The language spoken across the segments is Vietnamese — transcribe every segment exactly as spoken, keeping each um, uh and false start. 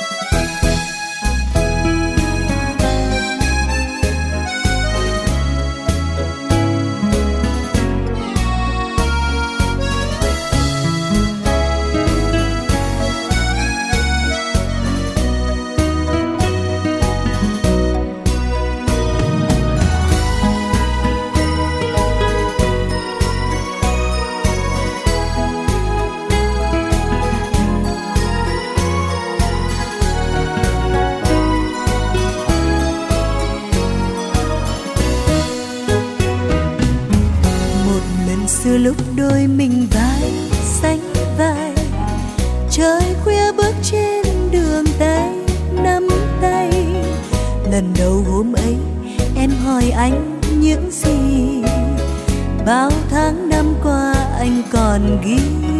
Xưa lúc đôi mình vai sánh vai, trời khuya bước trên đường tay nắm tay. Lần đầu hôm ấy em hỏi anh những gì bao tháng năm qua anh còn ghi.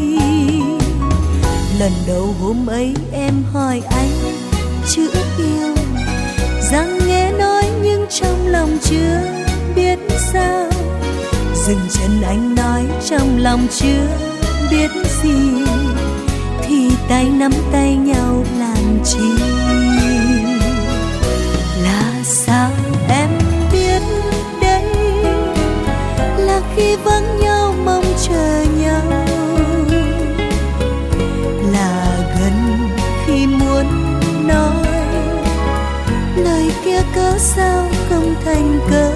Lần đầu hôm ấy em hỏi anh chữ yêu, rằng nghe nói nhưng trong lòng chưa biết sao. Dừng chân anh nói trong lòng chưa biết gì, thì tay nắm tay nhau làm chi. Là sao em biết đây là khi vắng nhau mong chờ nhau, là gần khi muốn nói lời kia cớ sao không thành câu.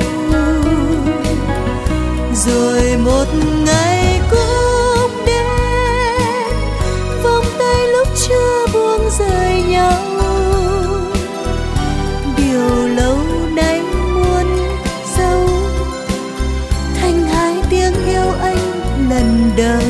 Rồi một ngày cũng đến, vòng tay lúc chưa buông rời nhau. Điều lâu nay muốn giấu thành hai tiếng yêu anh lần đầu.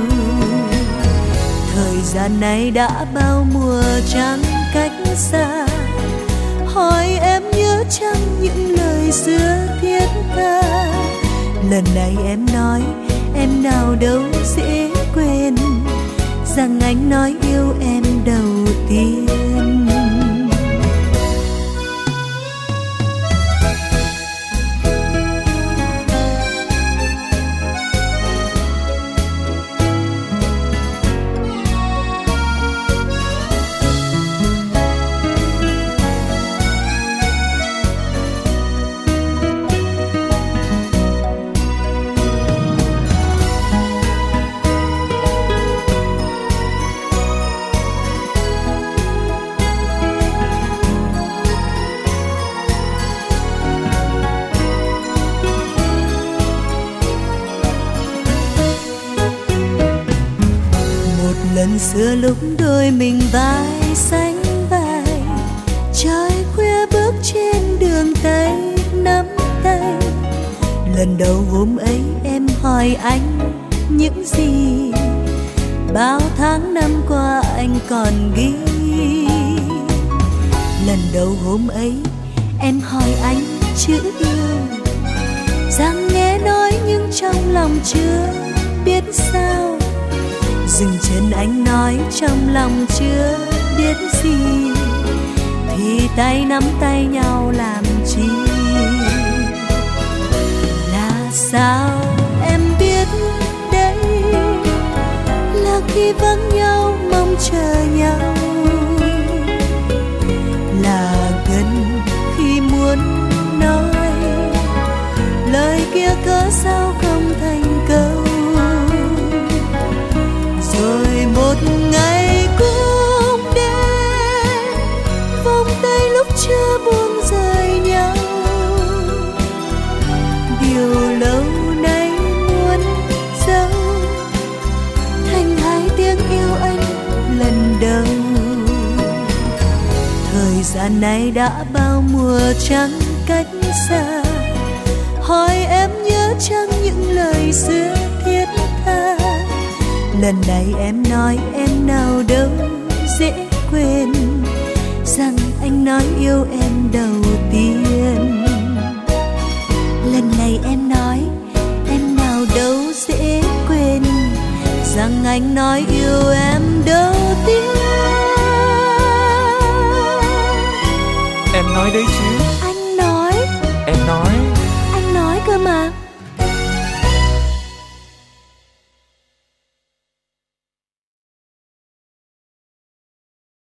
Thời gian này đã bao mùa trắng cách xa, hỏi em nhớ chăng những lời xưa thiết tha. Lần này em nói em nào đâu dễ quên, rằng anh nói yêu em đầu tiên. Lần xưa lúc đôi mình vai sánh vai, trời khuya bước trên đường tay nắm tay. Lần đầu hôm ấy em hỏi anh những gì bao tháng năm qua anh còn ghi. Lần đầu hôm ấy em hỏi anh chữ yêu, rằng nghe nói nhưng trong lòng chưa biết sao. Dừng chân anh nói trong lòng chưa biết gì, thì tay nắm tay nhau làm chi. Là sao em biết đây là khi vắng nhau mong chờ nhau, là gần khi muốn nói lời kia cớ sao không thành câu. Rồi một ngày cũng đến, vòng tay lúc chưa buông rời nhau. Điều lâu nay muốn giấu thành hai tiếng yêu anh lần đầu. Thời gian này đã bao mùa trắng cách xa, hỏi em nhớ chăng những lời xưa thiết tha. Lần này em nói em nào đâu dễ quên, rằng anh nói yêu em đầu tiên. Lần này em nói em nào đâu dễ quên, rằng anh nói yêu em đâu